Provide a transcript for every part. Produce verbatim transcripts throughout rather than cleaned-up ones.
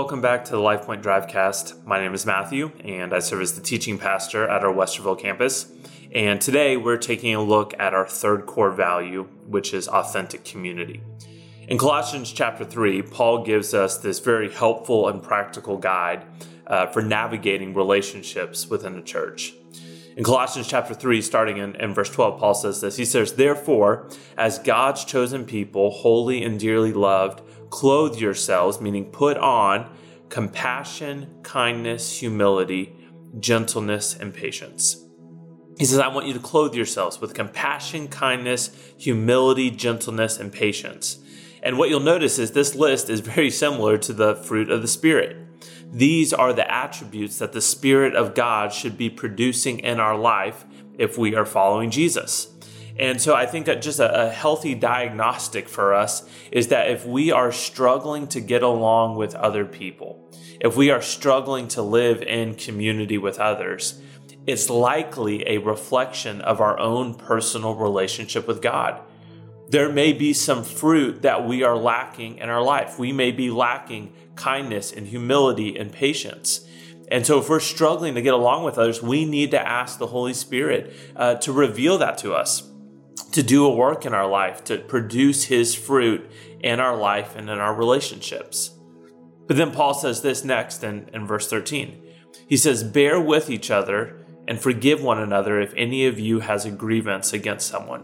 welcome back to the LifePoint Drivecast. My name is Matthew, and I serve as the teaching pastor at our Westerville campus. And today we're taking a look at our third core value, which is authentic community. In Colossians chapter three, Paul gives us this very helpful and practical guide uh, for navigating relationships within the church. In Colossians chapter three, starting in, in verse twelve, Paul says this. He says, "Therefore, as God's chosen people, holy and dearly loved, clothe yourselves," meaning put on, "compassion, kindness, humility, gentleness, and patience." He says, I want you to clothe yourselves with compassion, kindness, humility, gentleness, and patience. And what you'll notice is this list is very similar to the fruit of the Spirit. These are the attributes that the Spirit of God should be producing in our life if we are following Jesus. And so I think that just a, a healthy diagnostic for us is that if we are struggling to get along with other people, if we are struggling to live in community with others, it's likely a reflection of our own personal relationship with God. There may be some fruit that we are lacking in our life. We may be lacking kindness and humility and patience. And so if we're struggling to get along with others, we need to ask the Holy Spirit uh, to reveal that to us, to do a work in our life, to produce His fruit in our life and in our relationships. But then Paul says this next in, in verse thirteen. He says, "Bear with each other and forgive one another if any of you has a grievance against someone.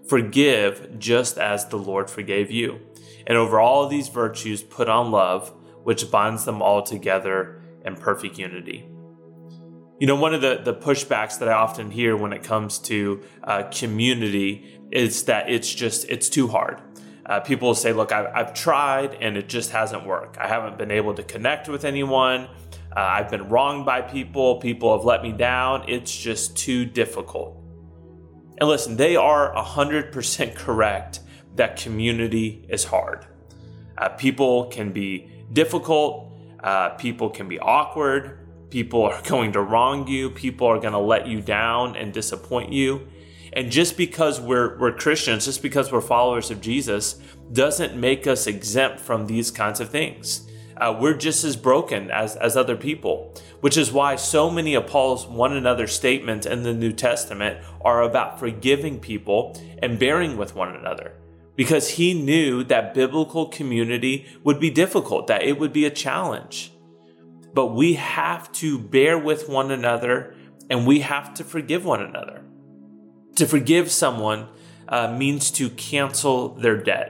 Forgive just as the Lord forgave you. And over all of these virtues put on love, which binds them all together in perfect unity." You know, one of the, the pushbacks that I often hear when it comes to uh, community is that it's just, it's too hard. Uh, people will say, look, I've, I've tried and it just hasn't worked. I haven't been able to connect with anyone. Uh, I've been wronged by people. People have let me down. It's just too difficult. And listen, they are one hundred percent correct that community is hard. Uh, people can be difficult. Uh, people can be awkward. People are going to wrong you. People are going to let you down and disappoint you. And just because we're we're Christians, just because we're followers of Jesus, doesn't make us exempt from these kinds of things. Uh, we're just as broken as, as other people, which is why so many of Paul's one another statements in the New Testament are about forgiving people and bearing with one another, because he knew that biblical community would be difficult, that it would be a challenge. But we have to bear with one another and we have to forgive one another. To forgive someone uh, means to cancel their debt.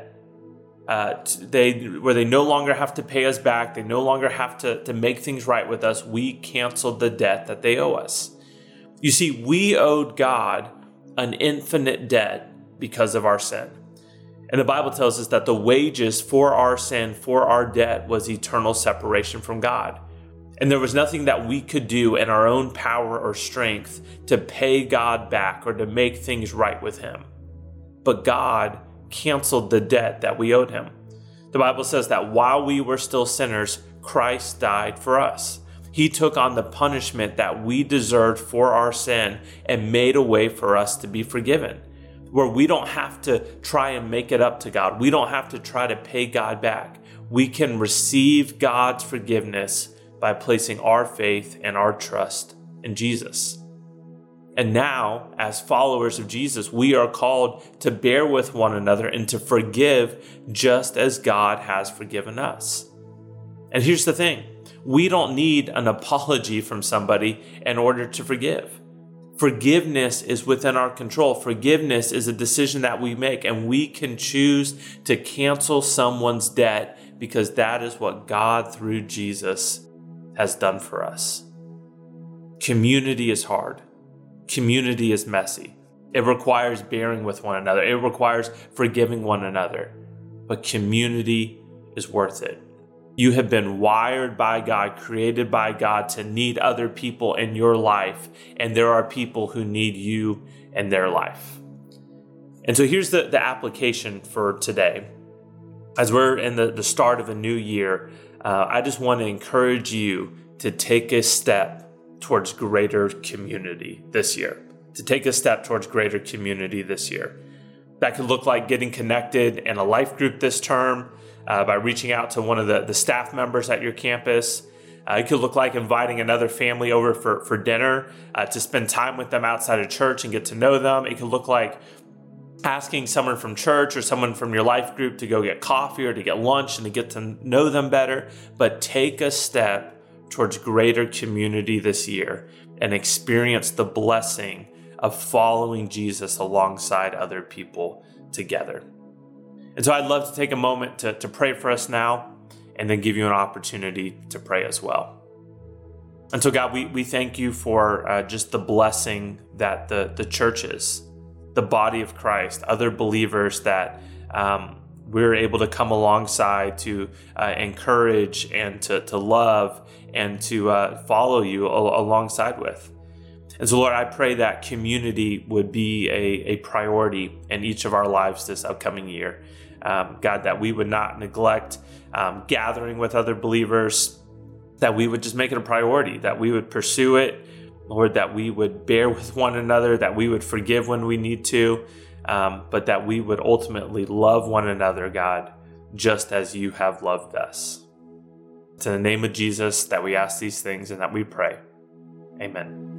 Uh, they where they no longer have to pay us back. They no longer have to, to make things right with us. We canceled the debt that they owe us. You see, we owed God an infinite debt because of our sin. And the Bible tells us that the wages for our sin, for our debt, was eternal separation from God. And there was nothing that we could do in our own power or strength to pay God back or to make things right with Him. But God canceled the debt that we owed Him. The Bible says that while we were still sinners, Christ died for us. He took on the punishment that we deserved for our sin and made a way for us to be forgiven, where we don't have to try and make it up to God. We don't have to try to pay God back. We can receive God's forgiveness by placing our faith and our trust in Jesus. And now, as followers of Jesus, we are called to bear with one another and to forgive just as God has forgiven us. And here's the thing. We don't need an apology from somebody in order to forgive. Forgiveness is within our control. Forgiveness is a decision that we make, and we can choose to cancel someone's debt because that is what God, through Jesus, has done for us. Community is hard. Community is messy. It requires bearing with one another. It requires forgiving one another. But community is worth it. You have been wired by God, created by God to need other people in your life. And there are people who need you in their life. And so here's the, the application for today. As we're in the, the start of a new year, uh, I just want to encourage you to take a step towards greater community this year, to take a step towards greater community this year. That could look like getting connected in a life group this term. uh, by reaching out to one of the, the staff members at your campus. Uh, it could look like inviting another family over for, for dinner uh, to spend time with them outside of church and get to know them. It could look like asking someone from church or someone from your life group to go get coffee or to get lunch and to get to know them better. But take a step towards greater community this year and experience the blessing of following Jesus alongside other people together. And so I'd love to take a moment to, to pray for us now and then give you an opportunity to pray as well. And so God, we, we thank you for uh, just the blessing that the, the church is, the body of Christ, other believers that um, we're able to come alongside to uh, encourage and to, to love and to uh, follow you al- alongside with. And so, Lord, I pray that community would be a, a priority in each of our lives this upcoming year. Um, God, that we would not neglect um, gathering with other believers, that we would just make it a priority, that we would pursue it, Lord, that we would bear with one another, that we would forgive when we need to, um, but that we would ultimately love one another, God, just as you have loved us. It's in the name of Jesus that we ask these things and that we pray. Amen.